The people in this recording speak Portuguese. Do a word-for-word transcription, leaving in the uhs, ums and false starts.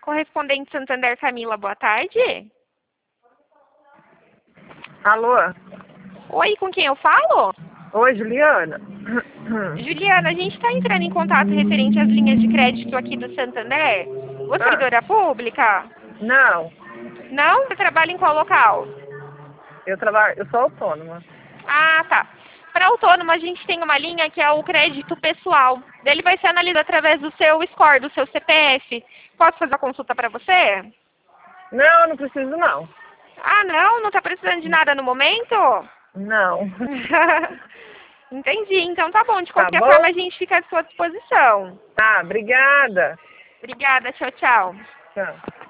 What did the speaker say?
Correspondente Santander Camila, boa tarde. Alô? Oi, com quem eu falo? Oi, Juliana. Juliana, a gente está entrando em contato referente às linhas de crédito aqui do Santander. Você é Ah, servidora pública? não, Não? Você trabalha em qual local? eu trabalho, eu sou autônoma. Ah, tá. Para autônomo, a gente tem uma linha que é o crédito pessoal. Ele vai ser analisado através do seu score, do seu C P F. Posso fazer a consulta para você? Não, não preciso não. Ah, não? Não está precisando de nada no momento? Não. Entendi. Então tá bom. De Tá qualquer forma, bom? a gente fica à sua disposição. Tá, obrigada. Obrigada. Tchau, tchau. Tchau.